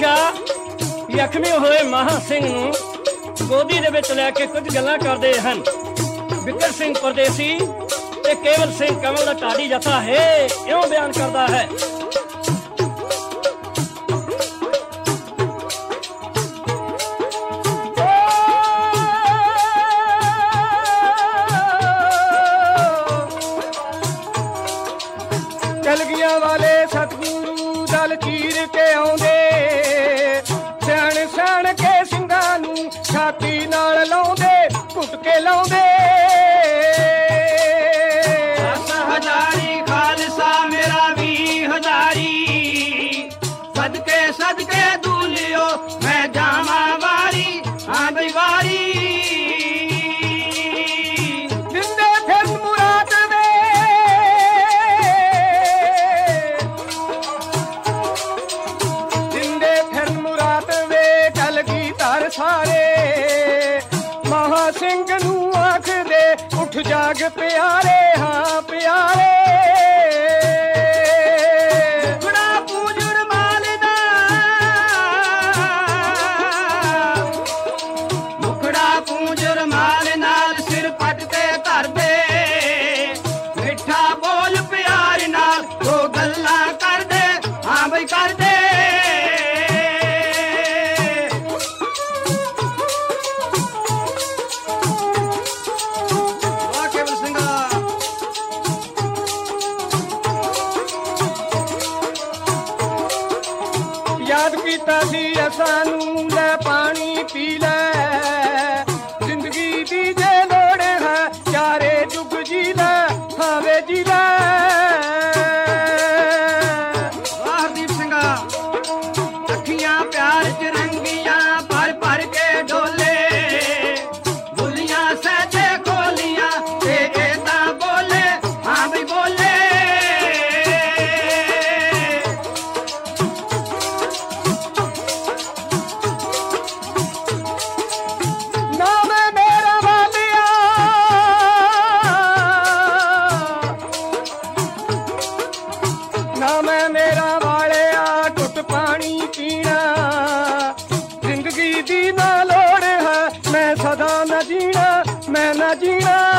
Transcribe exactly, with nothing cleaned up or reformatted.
ਬਾਦਸ਼ਾਹ ਜ਼ਖਮੀ ਹੋਏ ਮਹਾਂ ਸਿੰਘ ਨੂੰ ਗੋਦੀ ਦੇ ਵਿੱਚ ਲੈ ਕੇ ਕੁਝ ਗੱਲਾਂ ਕਰਦੇ ਹਨ। ਬਿਕਰ ਸਿੰਘ ਪਰਦੇਸੀ ਤੇ ਕੇਵਲ ਸਿੰਘ ਕਮਲ ਦਾ ਢਾਡੀ ਜੱਥਾ ਹੈ, ਇਉਂ ਬਿਆਨ ਕਰਦਾ ਹੈ। ਕਲਗੀਆਂ ਵਾਲੇ ਸਤਿਗੁਰੂ ਦਲ ਚੀਰ ਕੇ ਆਉਂਦੇ, ਸਿਆਣ ਸਿਆਣ ਕੇ ਸਿੰਘਾਂ ਨੂੰ ਛਾਤੀ ਨਾਲ ਲਾਉਂਦੇ, ਘੁੱਟ ਕੇ ਲਾਉਂਦੇ। ਦਸ ਹਜ਼ਾਰੀ ਖਾਲਸਾ ਮੇਰਾ ਵੀਹ ਹਜ਼ਾਰੀ, ਸਦਕੇ ਸਦਕੇ ਦੂਲਿਓ ਮੈਂ ਜਾਵਾਂ ਵਾਰੀ, ਹਾਂ ਬਈ ਵਾਰੀ। ਸਾਰੇ ਮਹਾ ਸਿੰਘ ਨੂੰ ਆਖਦੇ ਉੱਠ ਜਾਗ ਪਿਆਰੇ, ਹਾਂ ਪਿਆਰੇ। ਮੁਖੜਾ ਪੂਜਣ ਮਾਲ ਦਾ, ਮੁਖੜਾ ਪੂਜਣ ਮਾਲ ਨਾਲ ਸਿਰ ਪੱਟ ਤੇ ਧਰਦੇ, ਮਿੱਠਾ ਬੋਲ ਪਿਆਰ ਨਾਲ ਦੋ ਗੱਲਾਂ ਕਰਦੇ, ਹਾਂ ਬਈ ਕਰਦੇ। ਯਾਦ ਕੀਤਾ ਸੀ ਸਾਨੂੰ ਲੈ ਪਾਣੀ ਪੀ ਲੈ, ਜ਼ਿੰਦਗੀ ਦੀ ਜੇ ਲੋੜ ਹੈ ਚਾਰੇ ਜੁਗ ਜੀ ਲੈ, ਹਾਵੇ ਜੀ ਲੈ। ਵਾਹ ਹਰਦੀਪ ਸਿੰਘਾ, ਅੱਖੀਆਂ ਪਿਆਰ ਚ ਰੰਗੀਆਂ ਭਰ ਭਰ ਕੇ ਡੋਲੇ, ਬੁੱਲੀਆਂ ਸਹਿਜੇ ਖੋਲੀਆਂ ਤੇ ਏਦਾਂ ਬੋਲੇ, ਹਾਂ ਬਈ ਬੋਲੇ। ਨਾ ਮੈਂ ਮੇਰਾ ਵਾਲਿਆ ਟੁੱਟ ਪਾਣੀ ਪੀਣਾ, ਜ਼ਿੰਦਗੀ ਦੀ ਨਾ ਲੋੜ ਹੈ ਮੈਂ ਸਦਾ ਨਾ ਜੀਣਾ, ਮੈਂ ਨਾ ਜੀਣਾ।